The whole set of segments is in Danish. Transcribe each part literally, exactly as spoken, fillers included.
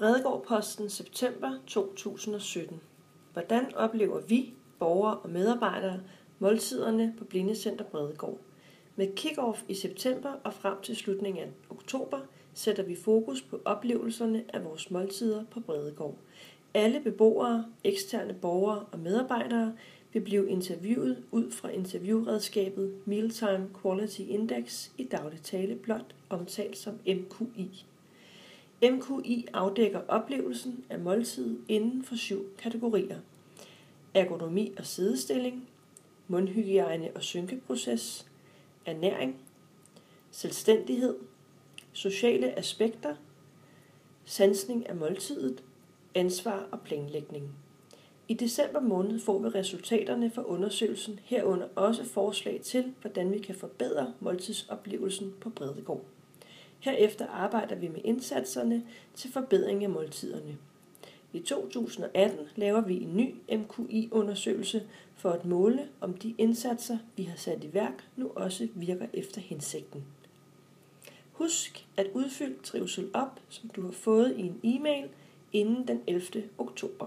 Bredegaard-Posten september to tusind og sytten. Hvordan oplever vi, borgere og medarbejdere, måltiderne på Blindecenter Bredegaard? Med kick-off i september og frem til slutningen af oktober sætter vi fokus på oplevelserne af vores måltider på Bredegaard. Alle beboere, eksterne borgere og medarbejdere vil blive interviewet ud fra interviewredskabet Mealtime Quality Index, i daglig tale blot omtalt som M Q I. M Q I afdækker oplevelsen af måltid inden for syv kategorier: ergonomi og siddestilling, mundhygiejne og synkeproces, ernæring, selvstændighed, sociale aspekter, sansning af måltidet, ansvar og planlægning. I december måned får vi resultaterne fra undersøgelsen, herunder også forslag til, hvordan vi kan forbedre måltidsoplevelsen på Bredegaard. Herefter arbejder vi med indsatserne til forbedring af måltiderne. I to tusind og atten laver vi en ny M Q I-undersøgelse for at måle, om de indsatser, vi har sat i værk, nu også virker efter hensigten. Husk at udfylde trivsel op, som du har fået i en e-mail inden den ellevte oktober.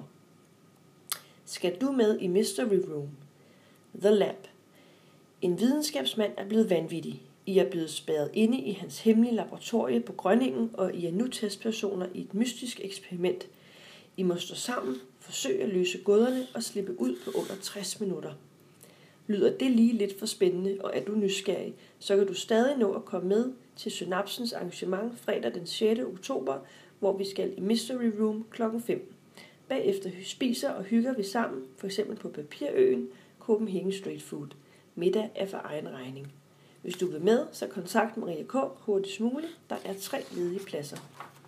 Skal du med i Mystery Room? The Lab. En videnskabsmand er blevet vanvittig. I er blevet spærret inde i hans hemmelige laboratorie på Grønningen, og I er nu testpersoner i et mystisk eksperiment. I må stå sammen, forsøge at løse gåderne og slippe ud på under tres minutter. Lyder det lige lidt for spændende, og er du nysgerrig, så kan du stadig nå at komme med til Synapsens arrangement fredag den sjette oktober, hvor vi skal i Mystery Room klokken fem. Bagefter spiser og hygger vi sammen, f.eks. på Papirøen, Copenhagen Street Food. Middag er for egen regning. Hvis du vil med, så kontakt Maria K. hurtigst muligt. Der er tre ledige pladser.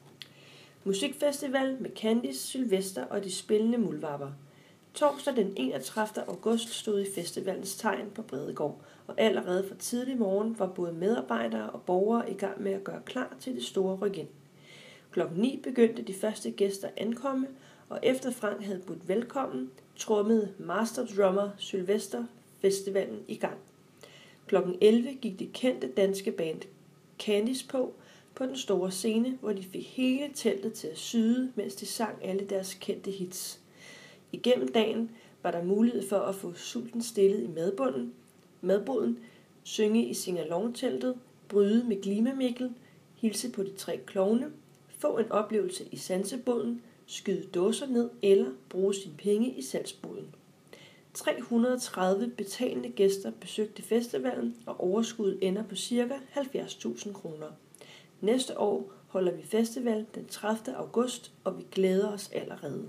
Musikfestival med Candice, Sylvester og de spillende muldvarper. Torsdag den enogtredivte august stod i festivalens tegn på Bredegaard, og allerede fra tidlig morgen var både medarbejdere og borgere i gang med at gøre klar til det store ryk-ind. Klokken ni begyndte de første gæster at ankomme, og efter Frank havde budt velkommen, trommede Master Drummer Sylvester festivalen i gang. Klokken elleve gik det kendte danske band Candice på på den store scene, hvor de fik hele teltet til at syde, mens de sang alle deres kendte hits. Igennem dagen var der mulighed for at få sulten stillet i madbunden, madboden, synge i singalong-teltet, bryde med Glimamikkel, hilse på de tre klovne, få en oplevelse i sanseboden, skyde dåser ned eller bruge sine penge i salgsboden. tre hundrede og tredive betalende gæster besøgte festivalen, og overskuddet ender på ca. halvfjerds tusind kroner. Næste år holder vi festival den tredivte august, og vi glæder os allerede.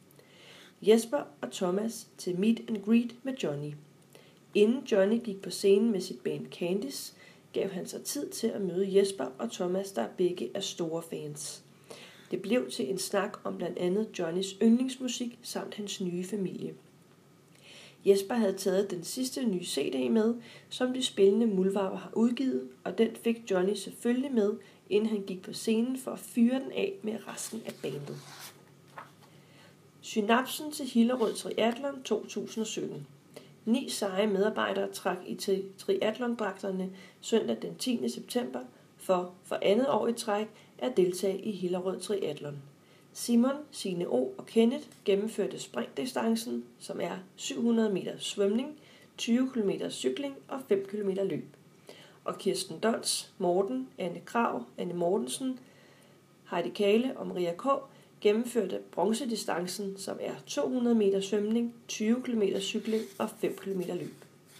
Jesper og Thomas til Meet and Greet med Johnny. Inden Johnny gik på scenen med sit band Candice, gav han sig tid til at møde Jesper og Thomas, der begge er store fans. Det blev til en snak om blandt andet Johnnys yndlingsmusik samt hans nye familie. Jesper havde taget den sidste nye C D med, som de spillende muldvarper har udgivet, og den fik Johnny selvfølgelig med, inden han gik på scenen for at fyre den af med resten af bandet. Synapsen til Hillerød Triathlon to tusind og sytten. Ni seje medarbejdere trak i triathlondragterne søndag den tiende september for for andet år i træk at deltage i Hillerød Triathlon. Simon, Signe O og Kenneth gennemførte springdistancen, som er syv hundrede meter svømning, tyve kilometer cykling og fem kilometer løb. Og Kirsten Dons, Morten, Anne Krav, Anne Mortensen, Heidi Kale og Maria K. gennemførte bronzedistancen, som er to hundrede meter svømning, tyve kilometer cykling og fem kilometer løb.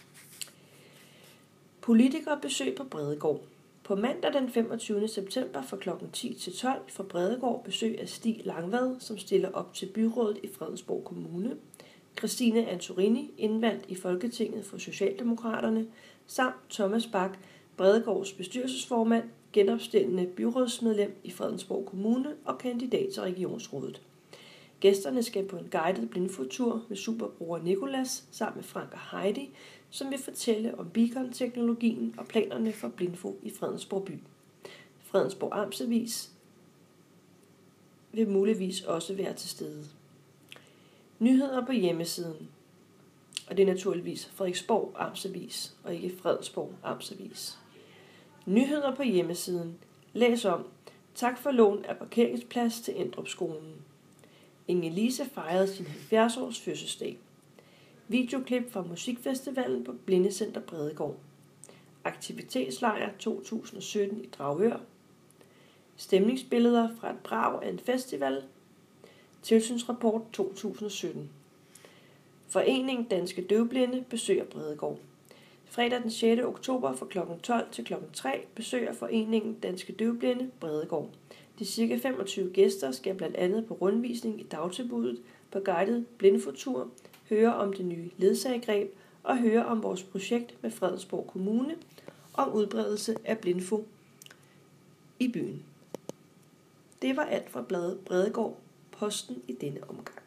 Politikerbesøg på Bredegaard. På mandag den femogtyvende september fra klokken ti til tolv får Bredegaard besøg af Stig Langvad, som stiller op til byrådet i Fredensborg Kommune, Christine Antorini, indvalgt i Folketinget for Socialdemokraterne, samt Thomas Bak, Bredegaards bestyrelsesformand, genopstillende byrådsmedlem i Fredensborg Kommune og kandidat til regionsrådet. Gæsterne skal på en guided blindfotur med superbror Nikolas sammen med Frank og Heidi, som vil fortælle om beacon-teknologien og planerne for blindfo i Fredensborg by. Fredensborg Amtsavis vil muligvis også være til stede. Nyheder på hjemmesiden. Og det er naturligvis Frederiksborg Amtsavis og ikke Fredensborg Amtsavis. Nyheder på hjemmesiden. Læs om, Tak for lån af parkeringsplads til Endrupskolen. Inge-Lise fejrede sin halvfjerds års fødselsdag. Videoklip fra musikfestivalen på Blindecenter Bredegaard. Aktivitetslejr to tusind og sytten i Dragør. Stemningsbilleder fra et brag af en festival. Tilsynsrapport to tusind og sytten. Foreningen Danske Døvblinde besøger Bredegaard. Fredag den sjette oktober fra klokken tolv til klokken tre besøger Foreningen Danske Døvblinde Bredegaard. De ca. femogtyve gæster skal blandt andet på rundvisning i dagtilbuddet, på guidet blindfotur, høre om det nye ledsagegreb og høre om vores projekt med Fredensborg Kommune om udbredelse af blindfo i byen. Det var alt fra bladet Bredegaard Posten i denne omgang.